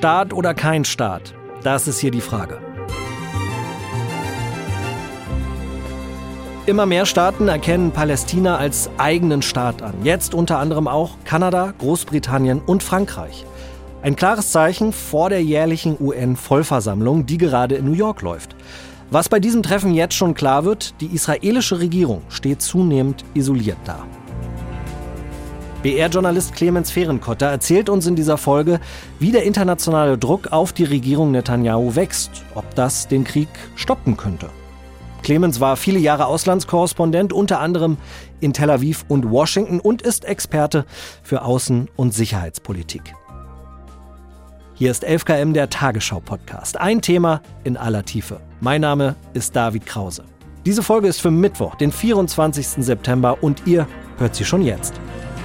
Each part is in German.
Staat oder kein Staat? Das ist hier die Frage. Immer mehr Staaten erkennen Palästina als eigenen Staat an. Jetzt unter anderem auch Kanada, Großbritannien und Frankreich. Ein klares Zeichen vor der jährlichen UN-Vollversammlung, die gerade in New York läuft. Was bei diesem Treffen jetzt schon klar wird, die israelische Regierung steht zunehmend isoliert da. BR-Journalist Clemens Fehrenkotter erzählt uns in dieser Folge, wie der internationale Druck auf die Regierung Netanyahu wächst, ob das den Krieg stoppen könnte. Clemens war viele Jahre Auslandskorrespondent, unter anderem in Tel Aviv und Washington und ist Experte für Außen- und Sicherheitspolitik. Hier ist 11KM, der Tagesschau-Podcast. Ein Thema in aller Tiefe. Mein Name ist David Krause. Diese Folge ist für Mittwoch, den 24. September und ihr hört sie schon jetzt.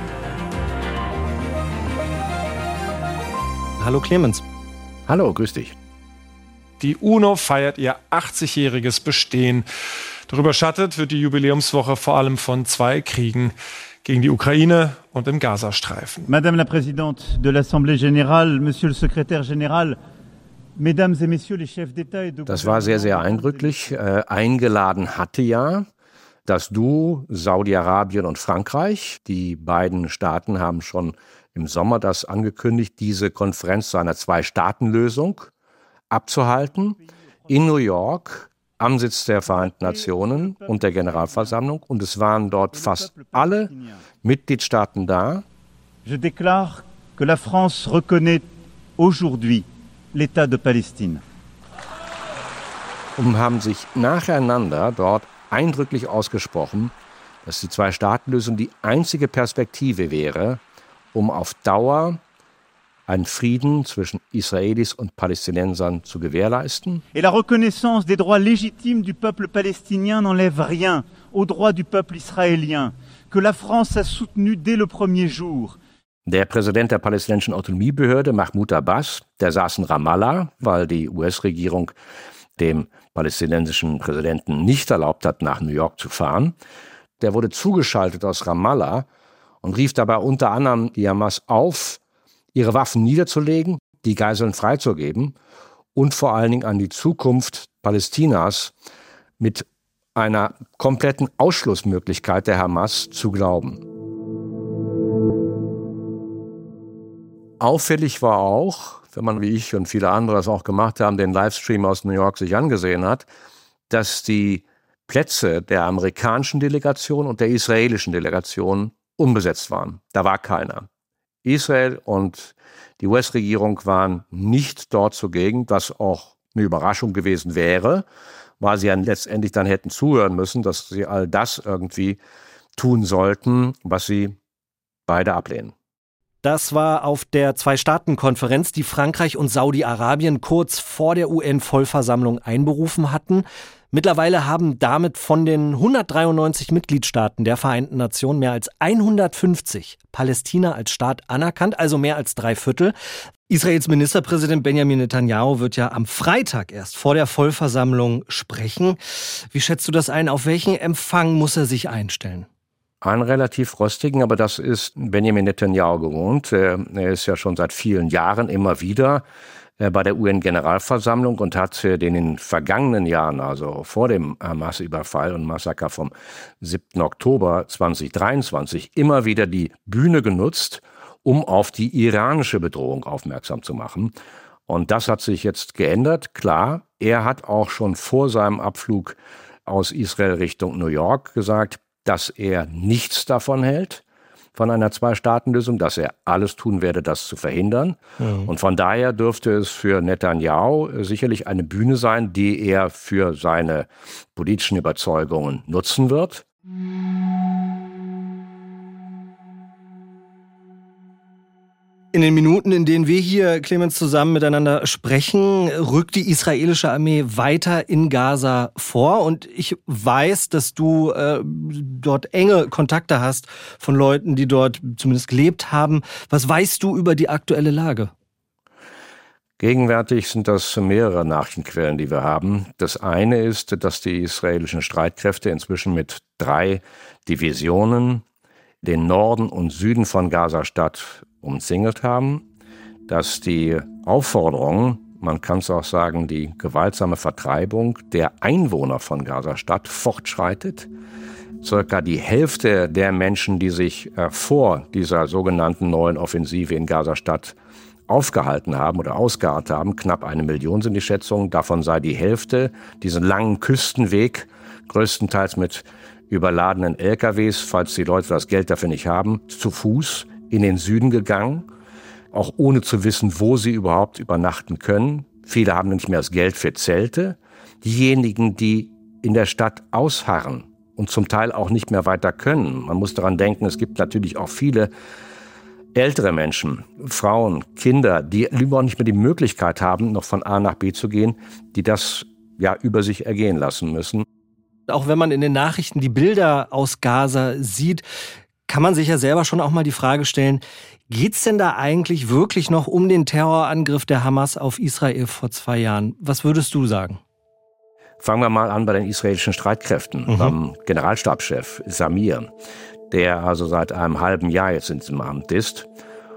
Hallo Clemens. Hallo, grüß dich. Die UNO feiert ihr 80-jähriges Bestehen. Darüber schattet wird die Jubiläumswoche vor allem von 2 Kriegen gegen die Ukraine und im Gazastreifen. Madame la Présidente de l'Assemblée Générale, Monsieur le Secrétaire Général, Mesdames et Messieurs les chefs d'État et de Das war sehr, sehr eindrücklich. Eingeladen hatte ja das Duo Saudi-Arabien und Frankreich. Die beiden Staaten haben schon im Sommer das angekündigt, diese Konferenz zu einer 2-Staaten-Lösung abzuhalten, in New York, am Sitz der Vereinten Nationen und der Generalversammlung. Und es waren dort fast alle Mitgliedstaaten da. Je déclare que la France reconnaît aujourd'hui l'État de Palestine. Und haben sich nacheinander dort eindrücklich ausgesprochen, dass die 2-Staaten-Lösung die einzige Perspektive wäre, um auf Dauer einen Frieden zwischen Israelis und Palästinensern zu gewährleisten. Et la reconnaissance des droits légitimes du peuple palestinien n'enlève rien aux droits du peuple israélien, que la France a soutenu dès le premier jour. Der Präsident der palästinensischen Autonomiebehörde, Mahmoud Abbas, der saß in Ramallah, weil die US-Regierung dem palästinensischen Präsidenten nicht erlaubt hat, nach New York zu fahren. Der wurde zugeschaltet aus Ramallah und rief dabei unter anderem die Hamas auf, ihre Waffen niederzulegen, die Geiseln freizugeben und vor allen Dingen an die Zukunft Palästinas mit einer kompletten Ausschlussmöglichkeit der Hamas zu glauben. Auffällig war auch, wenn man wie ich und viele andere das auch gemacht haben, den Livestream aus New York sich angesehen hat, dass die Plätze der amerikanischen Delegation und der israelischen Delegation unbesetzt waren. Da war keiner. Israel und die US-Regierung waren nicht dort zugegen, was auch eine Überraschung gewesen wäre, weil sie ja letztendlich dann hätten zuhören müssen, dass sie all das irgendwie tun sollten, was sie beide ablehnen. Das war auf der 2-Staaten-Konferenz, die Frankreich und Saudi-Arabien kurz vor der UN-Vollversammlung einberufen hatten. Mittlerweile haben damit von den 193 Mitgliedstaaten der Vereinten Nationen mehr als 150 Palästina als Staat anerkannt, also mehr als 3/4. Israels Ministerpräsident Benjamin Netanyahu wird ja am Freitag erst vor der Vollversammlung sprechen. Wie schätzt du das ein? Auf welchen Empfang muss er sich einstellen? Einen relativ rostigen, aber das ist Benjamin Netanyahu gewohnt. Er ist ja schon seit vielen Jahren immer wieder bei der UN-Generalversammlung und hat in den vergangenen Jahren, also vor dem Hamas-Überfall und Massaker vom 7. Oktober 2023, immer wieder die Bühne genutzt, um auf die iranische Bedrohung aufmerksam zu machen. Und das hat sich jetzt geändert. Klar, er hat auch schon vor seinem Abflug aus Israel Richtung New York gesagt, dass er nichts davon hält, von einer 2-Staaten-Lösung, dass er alles tun werde, das zu verhindern. Und von daher dürfte es für Netanyahu sicherlich eine Bühne sein, die er für seine politischen Überzeugungen nutzen wird. In den Minuten, in denen wir hier, Clemens, zusammen miteinander sprechen, rückt die israelische Armee weiter in Gaza vor. Und ich weiß, dass du dort enge Kontakte hast von Leuten, die dort zumindest gelebt haben. Was weißt du über die aktuelle Lage? Gegenwärtig sind das mehrere Nachrichtenquellen, die wir haben. Das eine ist, dass die israelischen Streitkräfte inzwischen mit 3 Divisionen den Norden und Süden von Gaza-Stadt umzingelt haben. dass die Aufforderung, man kann es auch sagen, die gewaltsame Vertreibung der Einwohner von Gaza-Stadt fortschreitet. Circa die Hälfte der Menschen, die sich vor dieser sogenannten neuen Offensive in Gaza-Stadt aufgehalten haben oder ausgeharrt haben, knapp 1 Million sind die Schätzungen, davon sei die Hälfte diesen langen Küstenweg, größtenteils mit überladenen LKWs, falls die Leute das Geld dafür nicht haben, zu Fuß in den Süden gegangen, auch ohne zu wissen, wo sie überhaupt übernachten können. Viele haben nicht mehr das Geld für Zelte. Diejenigen, die in der Stadt ausharren und zum Teil auch nicht mehr weiter können. Man muss daran denken, es gibt natürlich auch viele ältere Menschen, Frauen, Kinder, die überhaupt nicht mehr die Möglichkeit haben, noch von A nach B zu gehen, die das ja über sich ergehen lassen müssen. Auch wenn man in den Nachrichten die Bilder aus Gaza sieht, kann man sich ja selber schon auch mal die Frage stellen, geht's denn da eigentlich wirklich noch um den Terrorangriff der Hamas auf Israel vor 2 Jahren? Was würdest du sagen? Fangen wir mal an bei den israelischen Streitkräften, beim Generalstabschef Samir, der also seit einem halben Jahr jetzt in diesem Amt ist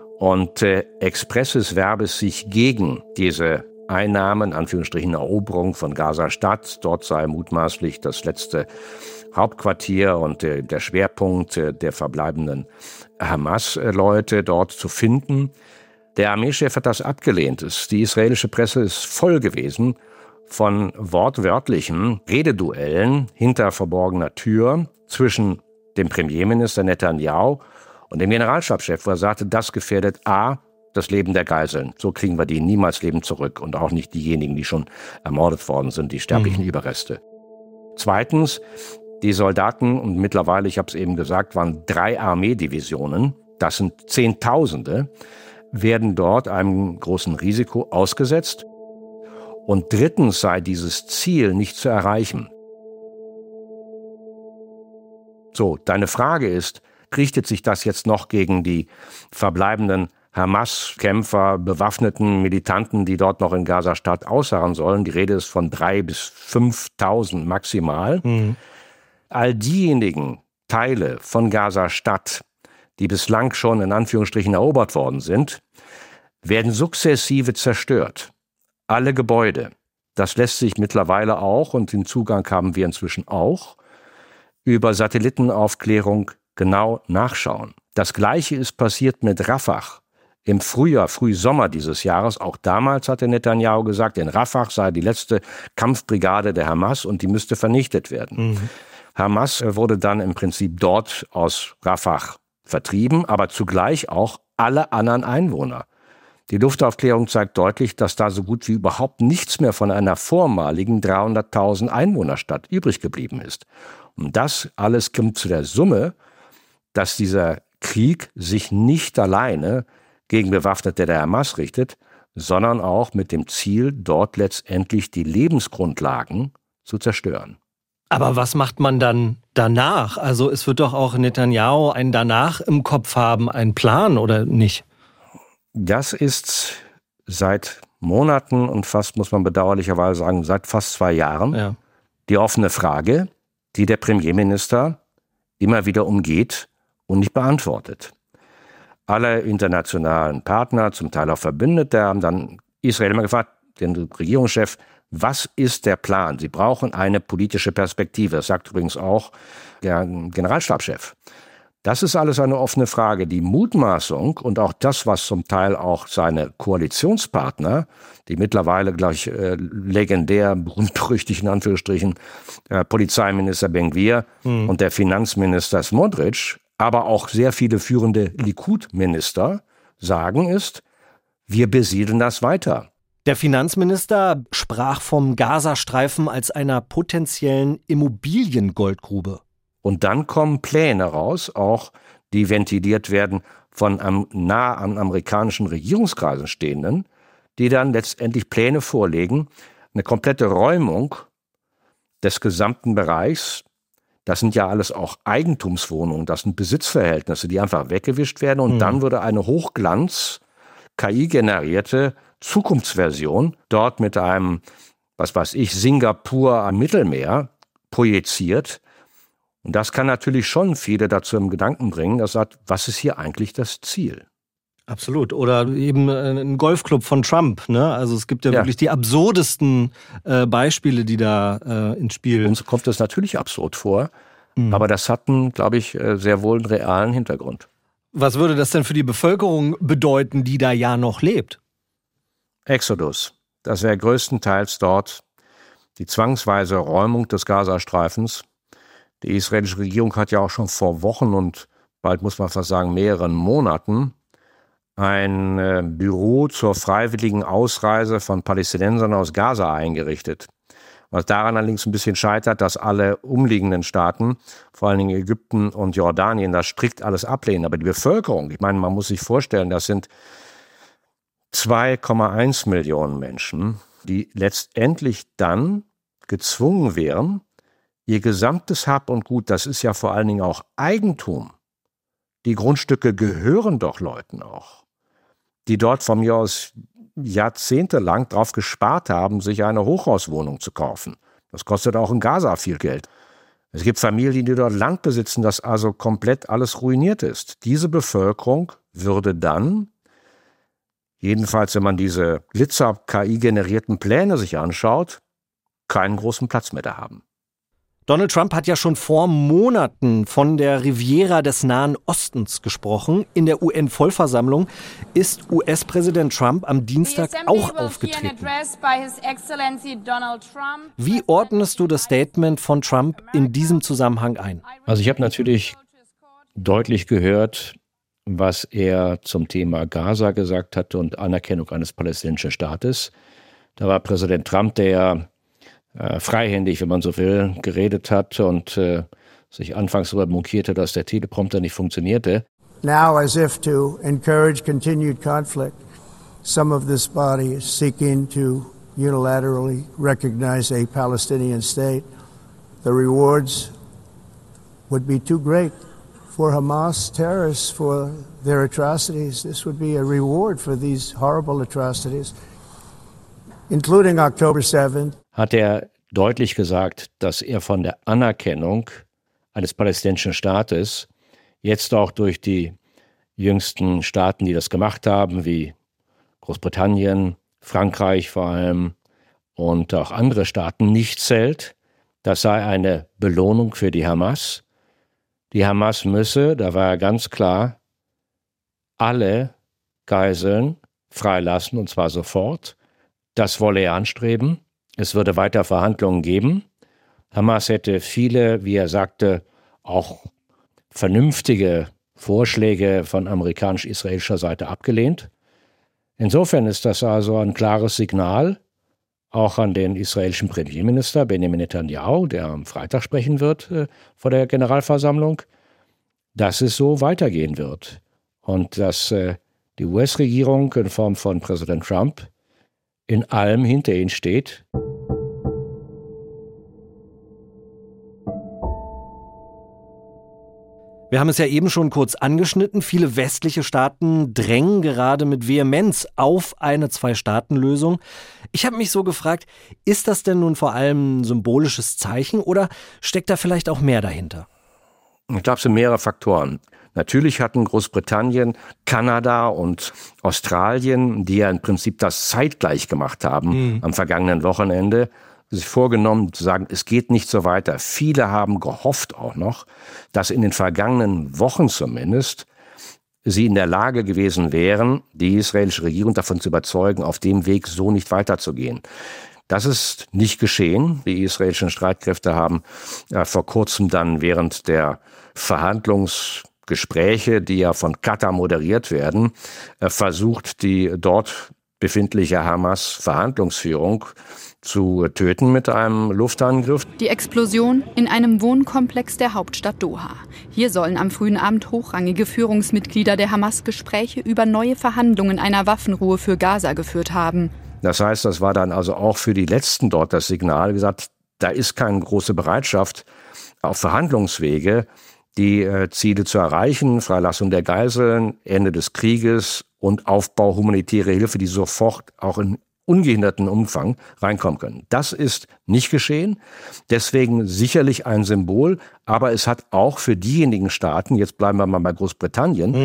und expresses Verbes sich gegen diese Einnahmen, Anführungsstrichen Eroberung von Gaza-Stadt, dort sei mutmaßlich das letzte Hauptquartier und der Schwerpunkt der verbleibenden Hamas-Leute dort zu finden. Der Armeechef hat das abgelehnt. Die israelische Presse ist voll gewesen von wortwörtlichen Rededuellen hinter verborgener Tür zwischen dem Premierminister Netanyahu und dem Generalstabschef, wo er sagte, das gefährdet A, das Leben der Geiseln. So kriegen wir die niemals lebend zurück und auch nicht diejenigen, die schon ermordet worden sind, die sterblichen Überreste. Zweitens, die Soldaten, und mittlerweile, ich habe es eben gesagt, waren 3 Armeedivisionen, das sind Zehntausende, werden dort einem großen Risiko ausgesetzt. Und drittens sei dieses Ziel nicht zu erreichen. So, deine Frage ist, richtet sich das jetzt noch gegen die verbleibenden Hamas-Kämpfer, bewaffneten Militanten, die dort noch in Gaza-Stadt ausharren sollen? Die Rede ist von 3.000 bis 5.000 maximal. All diejenigen Teile von Gaza-Stadt, die bislang schon in Anführungsstrichen erobert worden sind, werden sukzessive zerstört. Alle Gebäude. Das lässt sich mittlerweile auch, und den Zugang haben wir inzwischen auch, über Satellitenaufklärung genau nachschauen. Das Gleiche ist passiert mit Rafah im Frühsommer dieses Jahres. Auch damals hatte Netanyahu gesagt, in Rafah sei die letzte Kampfbrigade der Hamas und die müsste vernichtet werden. Hamas wurde dann im Prinzip dort aus Rafah vertrieben, aber zugleich auch alle anderen Einwohner. Die Luftaufklärung zeigt deutlich, dass da so gut wie überhaupt nichts mehr von einer vormaligen 300.000 Einwohnerstadt übrig geblieben ist. Und das alles kommt zu der Summe, dass dieser Krieg sich nicht alleine gegen Bewaffnete der Hamas richtet, sondern auch mit dem Ziel, dort letztendlich die Lebensgrundlagen zu zerstören. Aber was macht man dann danach? Also es wird doch auch Netanyahu einen danach im Kopf haben, einen Plan, oder nicht? Das ist seit Monaten und fast, muss man bedauerlicherweise sagen, seit fast 2 Jahren die offene Frage, die der Premierminister immer wieder umgeht und nicht beantwortet. Alle internationalen Partner, zum Teil auch Verbündete, haben dann Israel immer gefragt, den Regierungschef, was ist der Plan? Sie brauchen eine politische Perspektive. Das sagt übrigens auch der Generalstabschef. Das ist alles eine offene Frage. Die Mutmaßung und auch das, was zum Teil auch seine Koalitionspartner, die mittlerweile gleich legendär, berühmt-berüchtigt in Anführungsstrichen, Polizeiminister Ben-Gvir und der Finanzminister Smotrich, aber auch sehr viele führende Likud-Minister sagen, ist, wir besiedeln das weiter. Der Finanzminister sprach vom Gazastreifen als einer potenziellen Immobiliengoldgrube. Und dann kommen Pläne raus, auch die ventiliert werden von nah an amerikanischen Regierungskreisen stehenden, die dann letztendlich Pläne vorlegen, eine komplette Räumung des gesamten Bereichs. Das sind ja alles auch Eigentumswohnungen, das sind Besitzverhältnisse, die einfach weggewischt werden. Und dann würde eine Hochglanz, KI-generierte Zukunftsversion dort mit einem, was weiß ich, Singapur am Mittelmeer projiziert. Und das kann natürlich schon viele dazu im Gedanken bringen, dass sagt, was ist hier eigentlich das Ziel? Absolut. Oder eben ein Golfclub von Trump. Ne? Also es gibt ja wirklich die absurdesten Beispiele, die da ins Spiel. Uns kommt das natürlich absurd vor, aber das hat, glaube ich, sehr wohl einen realen Hintergrund. Was würde das denn für die Bevölkerung bedeuten, die da ja noch lebt? Exodus. Das wäre größtenteils dort die zwangsweise Räumung des Gazastreifens. Die israelische Regierung hat ja auch schon vor Wochen und bald muss man fast sagen mehreren Monaten ein Büro zur freiwilligen Ausreise von Palästinensern aus Gaza eingerichtet. Was daran allerdings ein bisschen scheitert, dass alle umliegenden Staaten, vor allen Dingen Ägypten und Jordanien, das strikt alles ablehnen. Aber die Bevölkerung, ich meine, man muss sich vorstellen, das sind 2,1 Millionen Menschen, die letztendlich dann gezwungen wären, ihr gesamtes Hab und Gut, das ist ja vor allen Dingen auch Eigentum. Die Grundstücke gehören doch Leuten auch, die dort von mir aus jahrzehntelang drauf gespart haben, sich eine Hochhauswohnung zu kaufen. Das kostet auch in Gaza viel Geld. Es gibt Familien, die dort Land besitzen, das also komplett alles ruiniert ist. Diese Bevölkerung würde dann, jedenfalls wenn man diese Glitzer-KI-generierten Pläne sich anschaut, keinen großen Platz mehr da haben. Donald Trump hat ja schon vor Monaten von der Riviera des Nahen Ostens gesprochen. In der UN-Vollversammlung ist US-Präsident Trump am Dienstag auch aufgetreten. Wie ordnest du das Statement von Trump in diesem Zusammenhang ein? Also ich habe natürlich deutlich gehört, was er zum Thema Gaza gesagt hatte und Anerkennung eines palästinensischen Staates. Da war Präsident Trump, der freihändig, wenn man so will, geredet hat und sich anfangs darüber mokierte, dass der Teleprompter nicht funktionierte. Now, as if to encourage continued conflict, some of this body is seeking to unilaterally recognize a Palestinian state. The rewards would be too great for Hamas terrorists for their atrocities. This would be a reward for these horrible atrocities, including October 7th. Hat er deutlich gesagt, dass er von der Anerkennung eines palästinensischen Staates jetzt auch durch die jüngsten Staaten, die das gemacht haben, wie Großbritannien, Frankreich vor allem und auch andere Staaten, nicht zählt. Das sei eine Belohnung für die Hamas. Die Hamas müsse, da war er ganz klar, alle Geiseln freilassen, und zwar sofort. Das wolle er anstreben. Es würde weiter Verhandlungen geben. Hamas hätte viele, wie er sagte, auch vernünftige Vorschläge von amerikanisch-israelischer Seite abgelehnt. Insofern ist das also ein klares Signal, auch an den israelischen Premierminister Benjamin Netanyahu, der am Freitag sprechen wird vor der Generalversammlung, dass es so weitergehen wird und dass die US-Regierung in Form von Präsident Trump in allem hinter ihnen steht. Wir haben es ja eben schon kurz angeschnitten. Viele westliche Staaten drängen gerade mit Vehemenz auf eine Zwei-Staaten-Lösung. Ich habe mich so gefragt, ist das denn nun vor allem ein symbolisches Zeichen oder steckt da vielleicht auch mehr dahinter? Ich glaube, es sind mehrere Faktoren. Natürlich hatten Großbritannien, Kanada und Australien, die ja im Prinzip das zeitgleich gemacht haben am vergangenen Wochenende, sich vorgenommen zu sagen, es geht nicht so weiter. Viele haben gehofft auch noch, dass in den vergangenen Wochen zumindest sie in der Lage gewesen wären, die israelische Regierung davon zu überzeugen, auf dem Weg so nicht weiterzugehen. Das ist nicht geschehen. Die israelischen Streitkräfte haben vor kurzem dann während der Verhandlungsgespräche, die ja von Katar moderiert werden, versucht, die dort befindliche Hamas-Verhandlungsführung zu töten mit einem Luftangriff. Die Explosion in einem Wohnkomplex der Hauptstadt Doha. Hier sollen am frühen Abend hochrangige Führungsmitglieder der Hamas Gespräche über neue Verhandlungen einer Waffenruhe für Gaza geführt haben. Das heißt, das war dann also auch für die Letzten dort das Signal, gesagt, da ist keine große Bereitschaft auf Verhandlungswege, die Ziele zu erreichen, Freilassung der Geiseln, Ende des Krieges und Aufbau humanitäre Hilfe, die sofort auch in ungehinderten Umfang reinkommen können. Das ist nicht geschehen, deswegen sicherlich ein Symbol, aber es hat auch für diejenigen Staaten, jetzt bleiben wir mal bei Großbritannien,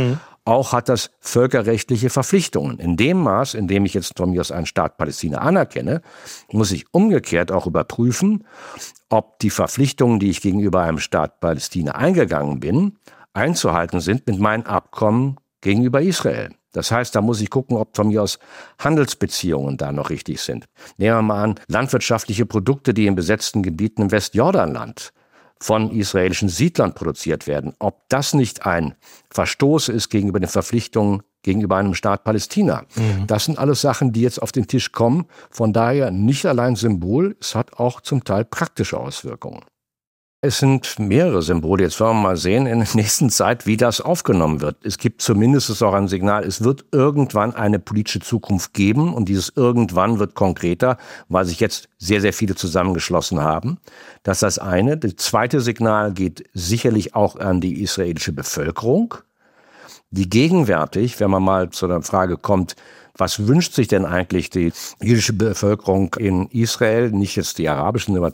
auch hat das völkerrechtliche Verpflichtungen. In dem Maß, in dem ich jetzt von mir aus einen Staat Palästina anerkenne, muss ich umgekehrt auch überprüfen, ob die Verpflichtungen, die ich gegenüber einem Staat Palästina eingegangen bin, einzuhalten sind mit meinen Abkommen gegenüber Israel. Das heißt, da muss ich gucken, ob von mir aus Handelsbeziehungen da noch richtig sind. Nehmen wir mal an, landwirtschaftliche Produkte, die in besetzten Gebieten im Westjordanland von israelischen Siedlern produziert werden, ob das nicht ein Verstoß ist gegenüber den Verpflichtungen gegenüber einem Staat Palästina. Das sind alles Sachen, die jetzt auf den Tisch kommen. Von daher nicht allein Symbol, es hat auch zum Teil praktische Auswirkungen. Es sind mehrere Symbole. Jetzt wollen wir mal sehen in der nächsten Zeit, wie das aufgenommen wird. Es gibt zumindest auch ein Signal, es wird irgendwann eine politische Zukunft geben und dieses irgendwann wird konkreter, weil sich jetzt sehr, sehr viele zusammengeschlossen haben. Das ist das eine. Das zweite Signal geht sicherlich auch an die israelische Bevölkerung, die gegenwärtig, wenn man mal zu der Frage kommt, was wünscht sich denn eigentlich die jüdische Bevölkerung in Israel? Nicht jetzt die arabischen, über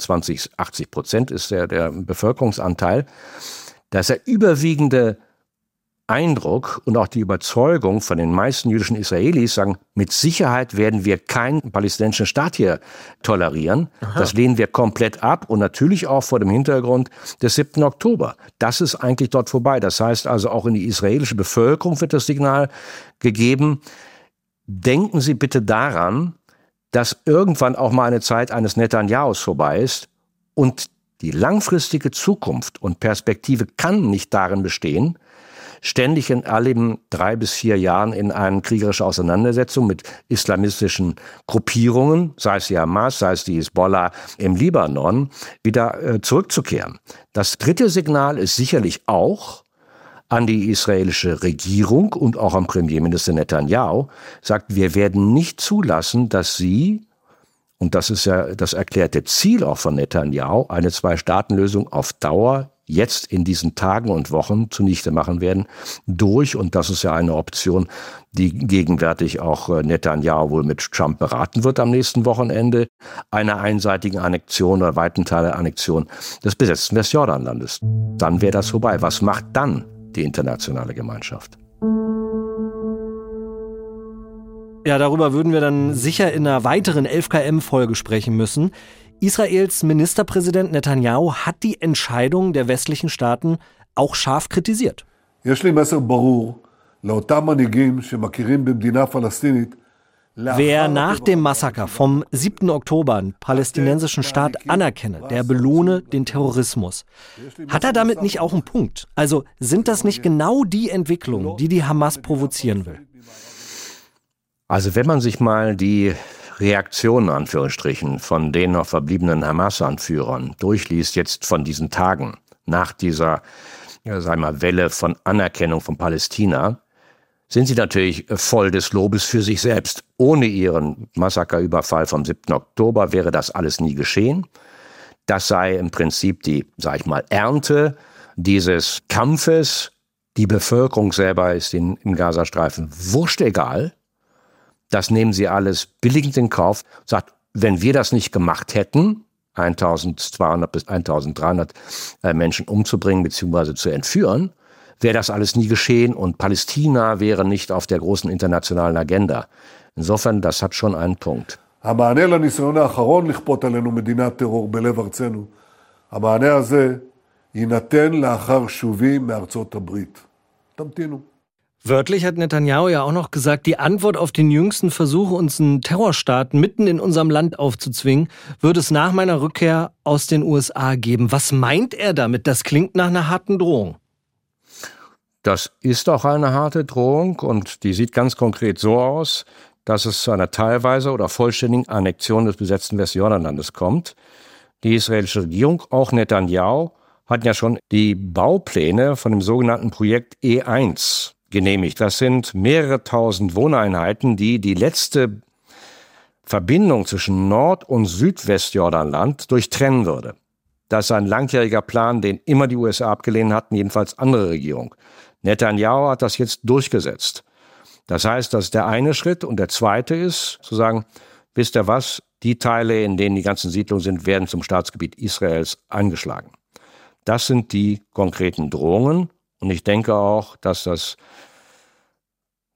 80% ist der Bevölkerungsanteil. Da ist der überwiegende Eindruck und auch die Überzeugung von den meisten jüdischen Israelis sagen, mit Sicherheit werden wir keinen palästinensischen Staat hier tolerieren. Aha. Das lehnen wir komplett ab und natürlich auch vor dem Hintergrund des 7. Oktober. Das ist eigentlich dort vorbei. Das heißt also auch in die israelische Bevölkerung wird das Signal gegeben, denken Sie bitte daran, dass irgendwann auch mal eine Zeit eines Netanyahus vorbei ist und die langfristige Zukunft und Perspektive kann nicht darin bestehen, ständig in allen 3 bis 4 Jahren in eine kriegerische Auseinandersetzung mit islamistischen Gruppierungen, sei es die Hamas, sei es die Hisbollah im Libanon, wieder zurückzukehren. Das dritte Signal ist sicherlich auch an die israelische Regierung und auch am Premierminister Netanyahu, sagt, wir werden nicht zulassen, dass sie, und das ist ja das erklärte Ziel auch von Netanyahu, eine 2-Staaten-Lösung auf Dauer jetzt in diesen Tagen und Wochen zunichte machen werden, durch, und das ist ja eine Option, die gegenwärtig auch Netanyahu wohl mit Trump beraten wird am nächsten Wochenende, einer einseitigen Annexion oder weiten Teil der Annexion des besetzten Westjordanlandes. Dann wäre das vorbei. Was macht dann die internationale Gemeinschaft? Ja, darüber würden wir dann sicher in einer weiteren 11KM-Folge sprechen müssen. Israels Ministerpräsident Netanyahu hat die Entscheidung der westlichen Staaten auch scharf kritisiert. Wer nach dem Massaker vom 7. Oktober einen palästinensischen Staat anerkenne, der belohne den Terrorismus. Hat er damit nicht auch einen Punkt? Also sind das nicht genau die Entwicklungen, die die Hamas provozieren will? Also wenn man sich mal die Reaktionen, Anführungsstrichen, von den noch verbliebenen Hamas-Anführern durchliest, jetzt von diesen Tagen, nach dieser, sagen wir mal, Welle von Anerkennung von Palästina, sind sie natürlich voll des Lobes für sich selbst. Ohne ihren Massakerüberfall vom 7. Oktober wäre das alles nie geschehen. Das sei im Prinzip die, sag ich mal, Ernte dieses Kampfes. Die Bevölkerung selber ist im Gazastreifen wurscht egal. Das nehmen sie alles billigend in Kauf. Sagt, wenn wir das nicht gemacht hätten, 1200 bis 1300 Menschen umzubringen bzw. zu entführen, wäre das alles nie geschehen und Palästina wäre nicht auf der großen internationalen Agenda. Insofern, das hat schon einen Punkt. המענה לניסיון האחרון לכפות עלינו מדינת טרור בלב ארצנו, המענה הזה יינתן לאחר שובי מארצות הברית. תמתינו. Wörtlich hat Netanyahu ja auch noch gesagt, die Antwort auf den jüngsten Versuch, uns einen Terrorstaat mitten in unserem Land aufzuzwingen, würde es nach meiner Rückkehr aus den USA geben. Was meint er damit? Das klingt nach einer harten Drohung. Das ist auch eine harte Drohung und die sieht ganz konkret so aus, dass es zu einer teilweise oder vollständigen Annexion des besetzten Westjordanlandes kommt. Die israelische Regierung, auch Netanyahu, hat ja schon die Baupläne von dem sogenannten Projekt E1 genehmigt. Das sind mehrere tausend Wohneinheiten, die die letzte Verbindung zwischen Nord- und Südwestjordanland durchtrennen würde. Das ist ein langjähriger Plan, den immer die USA abgelehnt hatten, jedenfalls andere Regierungen. Netanyahu hat das jetzt durchgesetzt. Das heißt, das ist der eine Schritt. Und der zweite ist, zu sagen, wisst ihr was, die Teile, in denen die ganzen Siedlungen sind, werden zum Staatsgebiet Israels eingeschlagen. Das sind die konkreten Drohungen. Und ich denke auch, dass das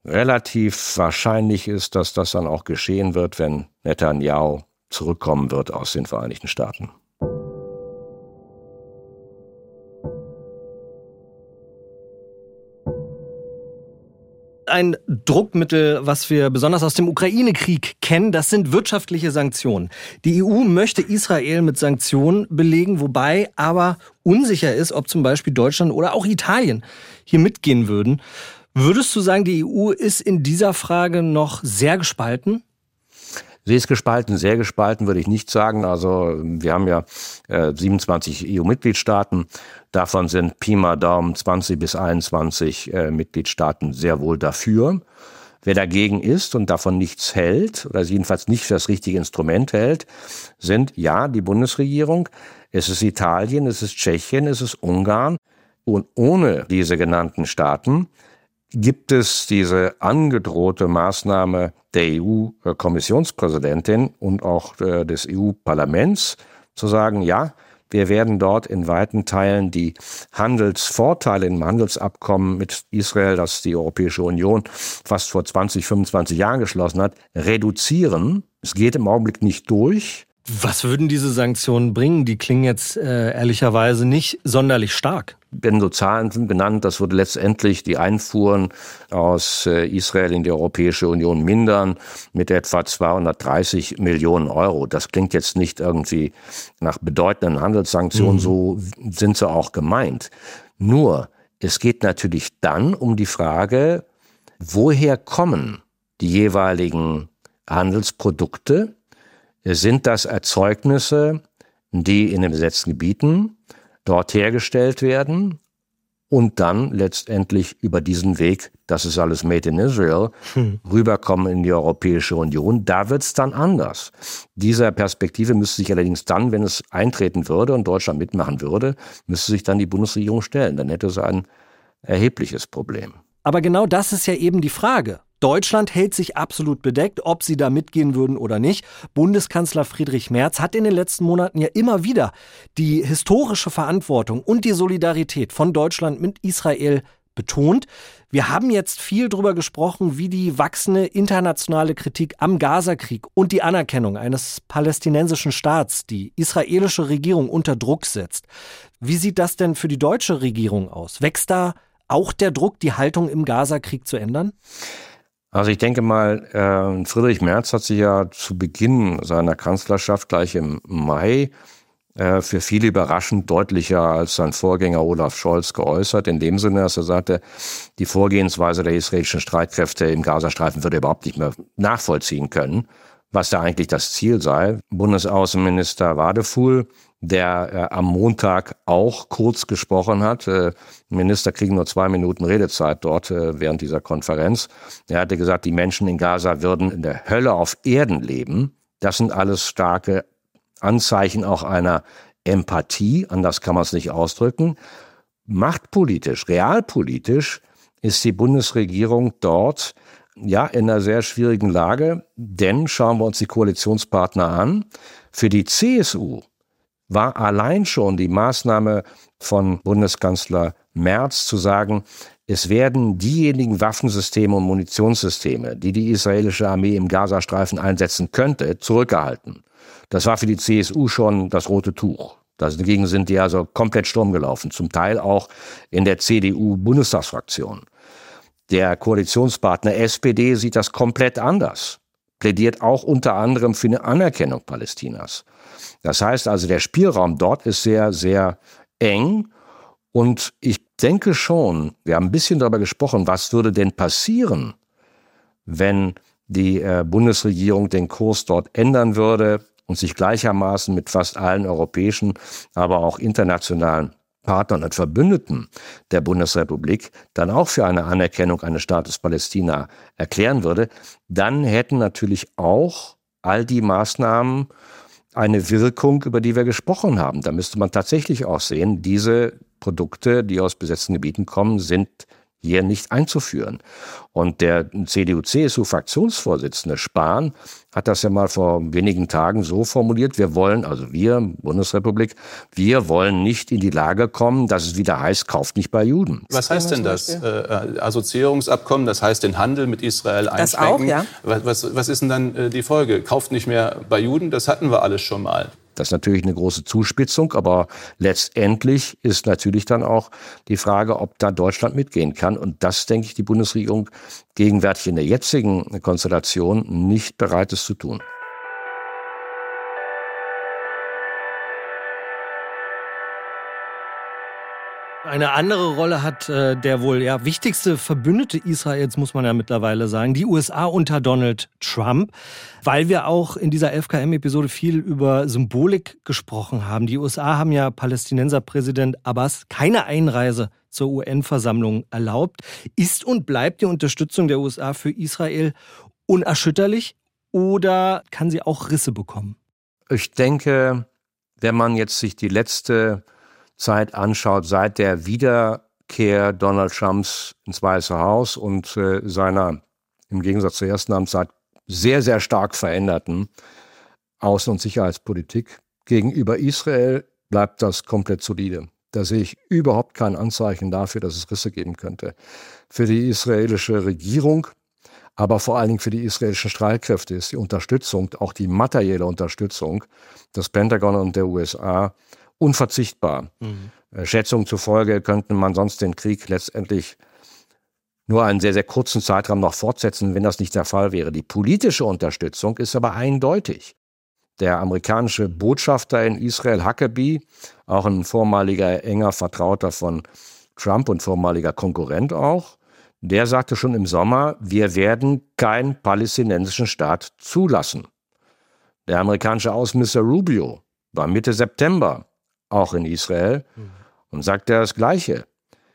relativ wahrscheinlich ist, dass das dann auch geschehen wird, wenn Netanyahu zurückkommen wird aus den Vereinigten Staaten. Ein Druckmittel, was wir besonders aus dem Ukraine-Krieg kennen, das sind wirtschaftliche Sanktionen. Die EU möchte Israel mit Sanktionen belegen, wobei aber unsicher ist, ob zum Beispiel Deutschland oder auch Italien hier mitgehen würden. Würdest du sagen, die EU ist in dieser Frage noch sehr gespalten? Sie ist gespalten, sehr gespalten würde ich nicht sagen. Also wir haben ja 27 EU-Mitgliedstaaten. Davon sind Pi mal Daumen 20 bis 21 Mitgliedstaaten sehr wohl dafür. Wer dagegen ist und davon nichts hält, oder jedenfalls nicht für das richtige Instrument hält, sind ja die Bundesregierung, es ist Italien, es ist Tschechien, es ist Ungarn. Und ohne diese genannten Staaten gibt es diese angedrohte Maßnahme der EU-Kommissionspräsidentin und auch des EU-Parlaments, zu sagen, ja, wir werden dort in weiten Teilen die Handelsvorteile im Handelsabkommen mit Israel, das die Europäische Union fast vor 20, 25 Jahren geschlossen hat, reduzieren. Es geht im Augenblick nicht durch. Was würden diese Sanktionen bringen? Die klingen jetzt ehrlicherweise nicht sonderlich stark. Wenn so Zahlen sind genannt, das würde letztendlich die Einfuhren aus Israel in die Europäische Union mindern mit etwa 230 Millionen Euro. Das klingt jetzt nicht irgendwie nach bedeutenden Handelssanktionen, so sind sie auch gemeint. Nur, es geht natürlich dann um die Frage, woher kommen die jeweiligen Handelsprodukte? Sind das Erzeugnisse, die in den besetzten Gebieten dort hergestellt werden und dann letztendlich über diesen Weg, das ist alles made in Israel, rüberkommen in die Europäische Union? Da wird's dann anders. Dieser Perspektive müsste sich allerdings dann, wenn es eintreten würde und Deutschland mitmachen würde, müsste sich dann die Bundesregierung stellen. Dann hätte es ein erhebliches Problem. Aber genau das ist ja eben die Frage. Deutschland hält sich absolut bedeckt, ob sie da mitgehen würden oder nicht. Bundeskanzler Friedrich Merz hat in den letzten Monaten ja immer wieder die historische Verantwortung und die Solidarität von Deutschland mit Israel betont. Wir haben jetzt viel darüber gesprochen, wie die wachsende internationale Kritik am Gazakrieg und die Anerkennung eines palästinensischen Staats die israelische Regierung unter Druck setzt. Wie sieht das denn für die deutsche Regierung aus? Wächst da auch der Druck, die Haltung im Gazakrieg zu ändern? Also ich denke mal, Friedrich Merz hat sich ja zu Beginn seiner Kanzlerschaft gleich im Mai für viele überraschend deutlicher als sein Vorgänger Olaf Scholz geäußert, in dem Sinne, dass er sagte, die Vorgehensweise der israelischen Streitkräfte im Gazastreifen würde er überhaupt nicht mehr nachvollziehen können, was da eigentlich das Ziel sei. Bundesaußenminister Wadefuhl, der am Montag auch kurz gesprochen hat. Minister kriegen nur 2 Minuten Redezeit dort während dieser Konferenz. Er hatte gesagt, die Menschen in Gaza würden in der Hölle auf Erden leben. Das sind alles starke Anzeichen auch einer Empathie, anders kann man es nicht ausdrücken. Machtpolitisch, realpolitisch ist die Bundesregierung dort ja in einer sehr schwierigen Lage, denn schauen wir uns die Koalitionspartner an. Für die CSU war allein schon die Maßnahme von Bundeskanzler Merz zu sagen, es werden diejenigen Waffensysteme und Munitionssysteme, die die israelische Armee im Gazastreifen einsetzen könnte, zurückgehalten. Das war für die CSU schon das rote Tuch. Dagegen sind die also komplett Sturm gelaufen, zum Teil auch in der CDU-Bundestagsfraktion. Der Koalitionspartner SPD sieht das komplett anders, plädiert auch unter anderem für eine Anerkennung Palästinas. Das heißt also, der Spielraum dort ist sehr, sehr eng und ich denke schon, wir haben ein bisschen darüber gesprochen, was würde denn passieren, wenn die Bundesregierung den Kurs dort ändern würde und sich gleichermaßen mit fast allen europäischen, aber auch internationalen Partnern und Verbündeten der Bundesrepublik dann auch für eine Anerkennung eines Staates Palästina erklären würde, dann hätten natürlich auch all die Maßnahmen eine Wirkung, über die wir gesprochen haben. Da müsste man tatsächlich auch sehen, diese Produkte, die aus besetzten Gebieten kommen, sind hier nicht einzuführen. Und der CDU-CSU-Fraktionsvorsitzende Spahn hat das ja mal vor wenigen Tagen so formuliert, wir, Bundesrepublik, wir wollen nicht in die Lage kommen, dass es wieder heißt, kauft nicht bei Juden. Was heißt denn das? Assoziierungsabkommen, das heißt den Handel mit Israel einschränken. Das auch, ja. Was ist denn dann die Folge? Kauft nicht mehr bei Juden? Das hatten wir alles schon mal. Das ist natürlich eine große Zuspitzung, aber letztendlich ist natürlich dann auch die Frage, ob da Deutschland mitgehen kann. Und das, denke ich, die Bundesregierung gegenwärtig in der jetzigen Konstellation nicht bereit ist zu tun. Eine andere Rolle hat der wohl wichtigste Verbündete Israels, muss man ja mittlerweile sagen, die USA unter Donald Trump, weil wir auch in dieser 11KM-Episode viel über Symbolik gesprochen haben. Die USA haben ja Palästinenserpräsident Abbas keine Einreise zur UN-Versammlung erlaubt. Ist und bleibt die Unterstützung der USA für Israel unerschütterlich oder kann sie auch Risse bekommen? Ich denke, wenn man jetzt sich die letzte Zeit anschaut, seit der Wiederkehr Donald Trumps ins Weiße Haus und seiner im Gegensatz zur ersten Amtszeit sehr, sehr stark veränderten Außen- und Sicherheitspolitik gegenüber Israel bleibt das komplett solide. Da sehe ich überhaupt kein Anzeichen dafür, dass es Risse geben könnte. Für die israelische Regierung, aber vor allen Dingen für die israelischen Streitkräfte ist die Unterstützung, auch die materielle Unterstützung des Pentagon und der USA unverzichtbar. Schätzungen zufolge könnte man sonst den Krieg letztendlich nur einen sehr, sehr kurzen Zeitraum noch fortsetzen, wenn das nicht der Fall wäre. Die politische Unterstützung ist aber eindeutig. Der amerikanische Botschafter in Israel, Huckabee, auch ein vormaliger enger Vertrauter von Trump und vormaliger Konkurrent auch, der sagte schon im Sommer, wir werden keinen palästinensischen Staat zulassen. Der amerikanische Außenminister Rubio war Mitte September auch in Israel und sagt das Gleiche.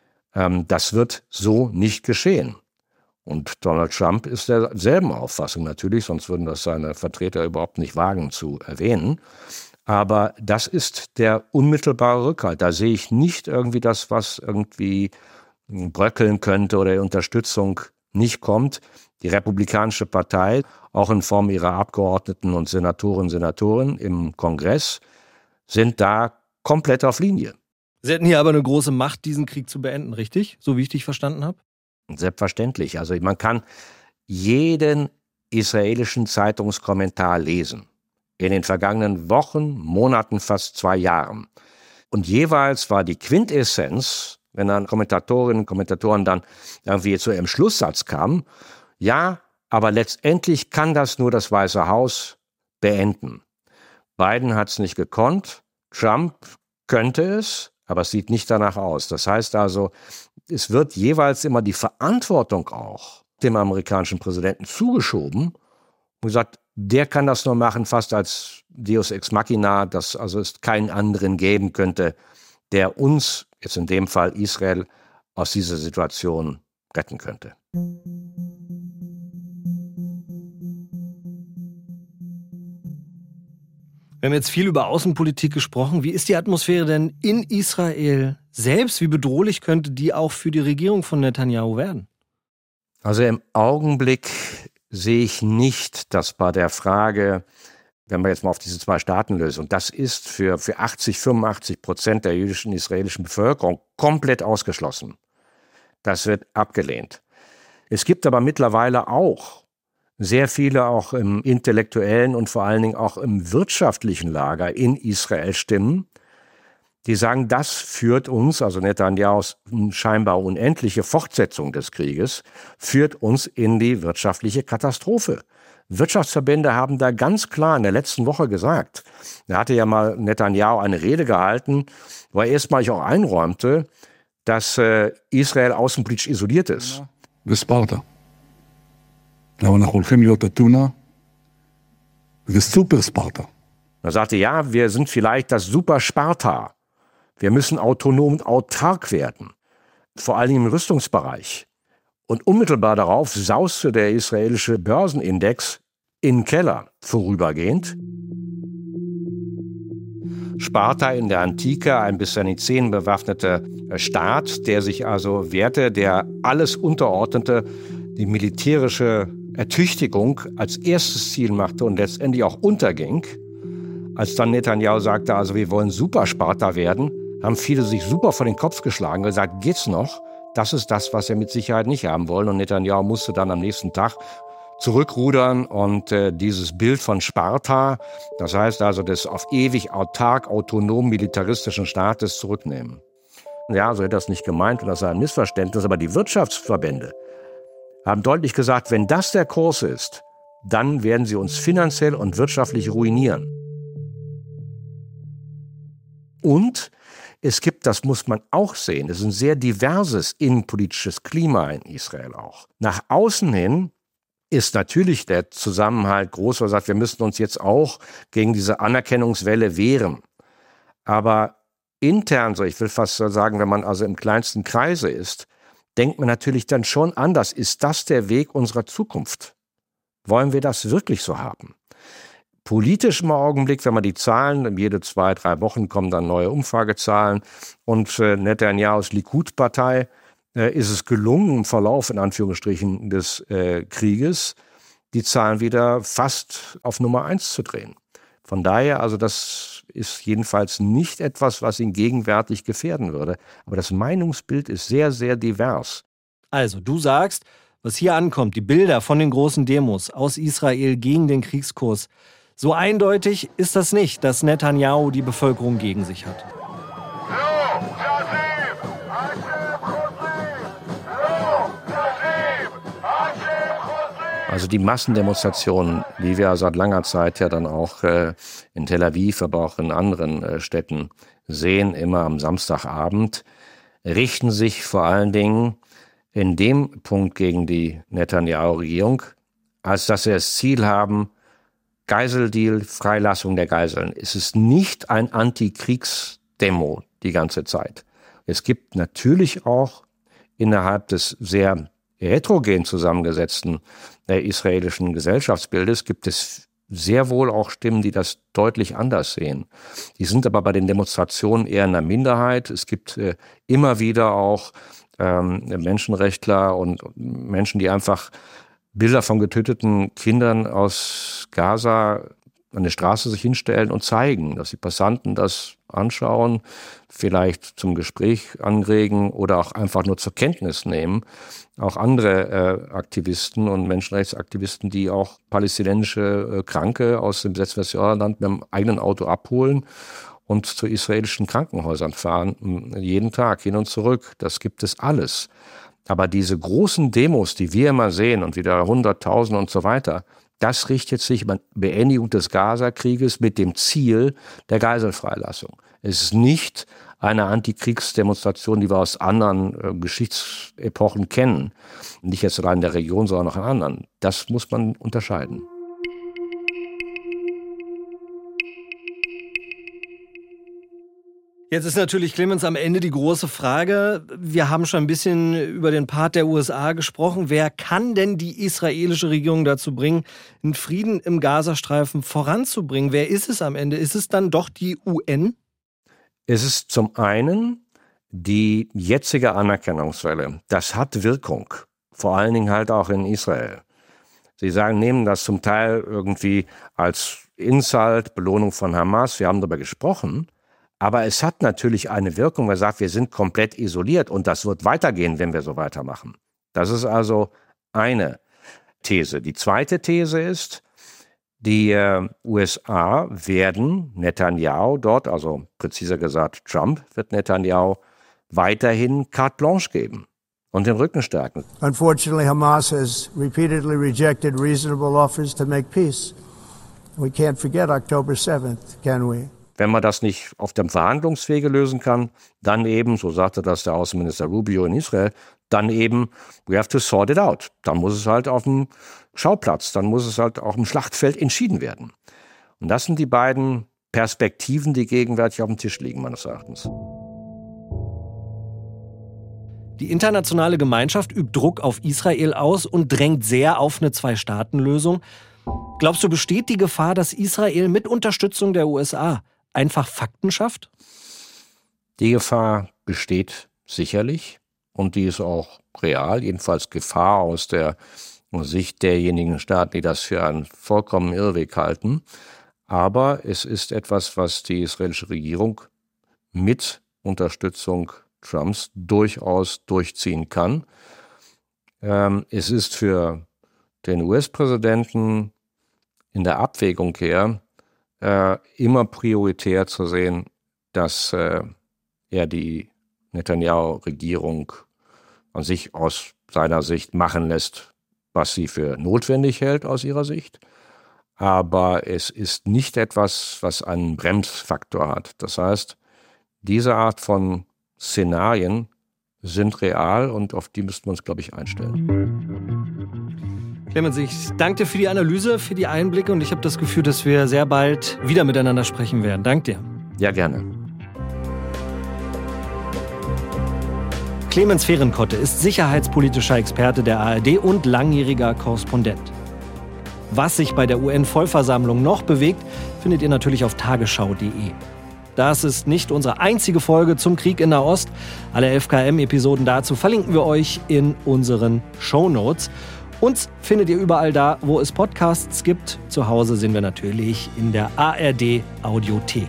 Das wird so nicht geschehen. Und Donald Trump ist derselben Auffassung natürlich, sonst würden das seine Vertreter überhaupt nicht wagen zu erwähnen. Aber das ist der unmittelbare Rückhalt. Da sehe ich nicht irgendwie das, was irgendwie bröckeln könnte oder die Unterstützung nicht kommt. Die Republikanische Partei, auch in Form ihrer Abgeordneten und Senatoren im Kongress, sind da komplett auf Linie. Sie hätten hier aber eine große Macht, diesen Krieg zu beenden, richtig? So wie ich dich verstanden habe? Selbstverständlich. Also man kann jeden israelischen Zeitungskommentar lesen. In den vergangenen Wochen, Monaten, fast 2 Jahren. Und jeweils war die Quintessenz, wenn dann Kommentatorinnen und Kommentatoren dann irgendwie zu ihrem Schlusssatz kamen, ja, aber letztendlich kann das nur das Weiße Haus beenden. Biden hat es nicht gekonnt. Trump könnte es, aber es sieht nicht danach aus. Das heißt also, es wird jeweils immer die Verantwortung auch dem amerikanischen Präsidenten zugeschoben und gesagt, der kann das nur machen, fast als Deus ex machina, dass also es keinen anderen geben könnte, der uns, jetzt in dem Fall Israel, aus dieser Situation retten könnte. Wir haben jetzt viel über Außenpolitik gesprochen. Wie ist die Atmosphäre denn in Israel selbst? Wie bedrohlich könnte die auch für die Regierung von Netanyahu werden? Also im Augenblick sehe ich nicht, dass bei der Frage, wenn wir jetzt mal auf diese 2-Staaten-Lösung, das ist für 85% der jüdischen israelischen Bevölkerung komplett ausgeschlossen. Das wird abgelehnt. Es gibt aber mittlerweile auch sehr viele auch im intellektuellen und vor allen Dingen auch im wirtschaftlichen Lager in Israel Stimmen, die sagen, das führt uns, also Netanyahus scheinbar unendliche Fortsetzung des Krieges, führt uns in die wirtschaftliche Katastrophe. Wirtschaftsverbände haben da ganz klar in der letzten Woche gesagt, da hatte ja mal Netanyahu eine Rede gehalten, wo er erstmalig auch einräumte, dass Israel außenpolitisch isoliert ist. וספרטה. למה אנחנו הולכים להיות אתונה וסופר ספרטה. Er sagte, ja, wir sind vielleicht das Super Sparta. Wir müssen autonom und autark werden. Vor allem im Rüstungsbereich. Und unmittelbar darauf sauste der israelische Börsenindex in den Keller vorübergehend. Sparta in der Antike, ein bis an die Zähne bewaffneter Staat, der sich also wehrte, der alles unterordnete, die militärische Ertüchtigung als erstes Ziel machte und letztendlich auch unterging. Als dann Netanyahu sagte, also wir wollen super Sparta werden, haben viele sich super vor den Kopf geschlagen und gesagt, geht's noch? Das ist das, was wir mit Sicherheit nicht haben wollen. Und Netanyahu musste dann am nächsten Tag zurückrudern und dieses Bild von Sparta, das heißt also des auf ewig autark, autonom, militaristischen Staates zurücknehmen. Ja, so hätte er das nicht gemeint und das sei ein Missverständnis, aber die Wirtschaftsverbände haben deutlich gesagt, wenn das der Kurs ist, dann werden sie uns finanziell und wirtschaftlich ruinieren. Und es gibt, das muss man auch sehen, es ist ein sehr diverses innenpolitisches Klima in Israel auch. Nach außen hin ist natürlich der Zusammenhalt groß, weil er sagt, wir müssen uns jetzt auch gegen diese Anerkennungswelle wehren. Aber intern, so ich will fast sagen, wenn man also im kleinsten Kreise ist, denkt man natürlich dann schon anders. Ist das der Weg unserer Zukunft? Wollen wir das wirklich so haben? Politisch im Augenblick, wenn man die Zahlen, jede 2-3 Wochen kommen dann neue Umfragezahlen und Netanyahus Likud-Partei, ist es gelungen, im Verlauf, in Anführungsstrichen, des Krieges, die Zahlen wieder fast auf Nummer 1 zu drehen. Von daher, also das ist jedenfalls nicht etwas, was ihn gegenwärtig gefährden würde. Aber das Meinungsbild ist sehr, sehr divers. Also, du sagst, was hier ankommt, die Bilder von den großen Demos aus Israel gegen den Kriegskurs, so eindeutig ist das nicht, dass Netanyahu die Bevölkerung gegen sich hat. Also die Massendemonstrationen, die wir seit langer Zeit ja dann auch in Tel Aviv, aber auch in anderen Städten sehen, immer am Samstagabend, richten sich vor allen Dingen in dem Punkt gegen die Netanyahu-Regierung, als dass sie das Ziel haben, Geiseldeal, Freilassung der Geiseln. Es ist nicht ein Antikriegsdemo die ganze Zeit. Es gibt natürlich auch innerhalb des sehr heterogen zusammengesetzten israelischen Gesellschaftsbildes gibt es sehr wohl auch Stimmen, die das deutlich anders sehen. Die sind aber bei den Demonstrationen eher in der Minderheit. Es gibt immer wieder auch Menschenrechtler und Menschen, die einfach Bilder von getöteten Kindern aus Gaza an der Straße sich hinstellen und zeigen, dass die Passanten das anschauen, vielleicht zum Gespräch anregen oder auch einfach nur zur Kenntnis nehmen. Auch andere Aktivisten und Menschenrechtsaktivisten, die auch palästinensische Kranke aus dem Westjordanland mit dem eigenen Auto abholen und zu israelischen Krankenhäusern fahren, jeden Tag hin und zurück. Das gibt es alles. Aber diese großen Demos, die wir immer sehen und wieder 100.000 und so weiter, das richtet sich an Beendigung des Gaza-Krieges mit dem Ziel der Geiselfreilassung. Es ist nicht eine Antikriegsdemonstration, die wir aus anderen Geschichtsepochen kennen. Nicht jetzt allein in der Region, sondern auch in anderen. Das muss man unterscheiden. Jetzt ist natürlich, Clemens, am Ende die große Frage, wir haben schon ein bisschen über den Part der USA gesprochen, wer kann denn die israelische Regierung dazu bringen, einen Frieden im Gazastreifen voranzubringen? Wer ist es am Ende? Ist es dann doch die UN? Es ist zum einen die jetzige Anerkennungswelle. Das hat Wirkung, vor allen Dingen halt auch in Israel. Sie sagen, nehmen das zum Teil irgendwie als Insult, Belohnung von Hamas, wir haben darüber gesprochen. Aber es hat natürlich eine Wirkung, man sagt, wir sind komplett isoliert und das wird weitergehen, wenn wir so weitermachen. Das ist also eine These. Die zweite These ist, die USA werden Netanyahu dort, also präziser gesagt Trump wird Netanyahu weiterhin carte blanche geben und den Rücken stärken. Unfortunately, Hamas has repeatedly rejected reasonable offers to make peace. We can't forget October 7th, can we? Wenn man das nicht auf dem Verhandlungswege lösen kann, dann eben, so sagte das der Außenminister Rubio in Israel, dann eben, we have to sort it out. Dann muss es halt auf dem Schauplatz, dann muss es halt auch im Schlachtfeld entschieden werden. Und das sind die beiden Perspektiven, die gegenwärtig auf dem Tisch liegen, meines Erachtens. Die internationale Gemeinschaft übt Druck auf Israel aus und drängt sehr auf eine Zwei-Staaten-Lösung. Glaubst du, besteht die Gefahr, dass Israel mit Unterstützung der USA einfach Fakten schafft? Die Gefahr besteht sicherlich und die ist auch real, jedenfalls Gefahr aus der Sicht derjenigen Staaten, die das für einen vollkommen Irrweg halten. Aber es ist etwas, was die israelische Regierung mit Unterstützung Trumps durchaus durchziehen kann. Es ist für den US-Präsidenten in der Abwägung her immer prioritär zu sehen, dass er die Netanyahu-Regierung an sich aus seiner Sicht machen lässt, was sie für notwendig hält aus ihrer Sicht. Aber es ist nicht etwas, was einen Bremsfaktor hat. Das heißt, diese Art von Szenarien sind real und auf die müssten wir uns, glaube ich, einstellen. Clemens, ich danke dir für die Analyse, für die Einblicke und ich habe das Gefühl, dass wir sehr bald wieder miteinander sprechen werden. Danke dir. Ja, gerne. Clemens Fehrenkotte ist sicherheitspolitischer Experte der ARD und langjähriger Korrespondent. Was sich bei der UN-Vollversammlung noch bewegt, findet ihr natürlich auf tagesschau.de. Das ist nicht unsere einzige Folge zum Krieg in Nahost. Alle 11 KM-Episoden dazu verlinken wir euch in unseren Shownotes. Uns findet ihr überall da, wo es Podcasts gibt. Zu Hause sind wir natürlich in der ARD-Audiothek.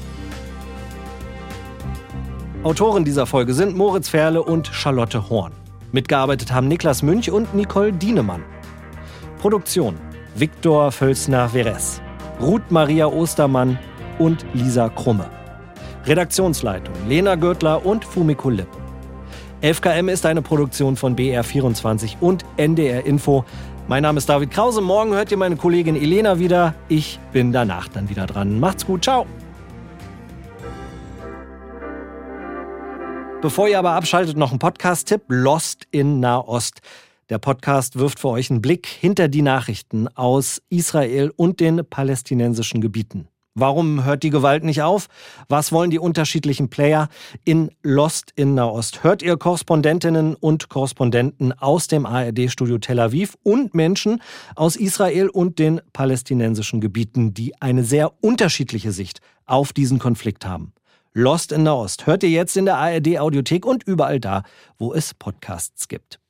Autoren dieser Folge sind Moritz Ferle und Charlotte Horn. Mitgearbeitet haben Niklas Münch und Nicole Dienemann. Produktion: Viktor Völsner-Veres, Ruth Maria Ostermann und Lisa Krumme. Redaktionsleitung: Lena Görtler und Fumiko Lipp. 11 KM ist eine Produktion von BR24 und NDR Info. Mein Name ist David Krause. Morgen hört ihr meine Kollegin Elena wieder. Ich bin danach dann wieder dran. Macht's gut. Ciao. Bevor ihr aber abschaltet, noch ein Podcast-Tipp: Lost in Nahost. Der Podcast wirft für euch einen Blick hinter die Nachrichten aus Israel und den palästinensischen Gebieten. Warum hört die Gewalt nicht auf? Was wollen die unterschiedlichen Player? In Lost in Nahost hört ihr Korrespondentinnen und Korrespondenten aus dem ARD-Studio Tel Aviv und Menschen aus Israel und den palästinensischen Gebieten, die eine sehr unterschiedliche Sicht auf diesen Konflikt haben. Lost in Nahost hört ihr jetzt in der ARD-Audiothek und überall da, wo es Podcasts gibt.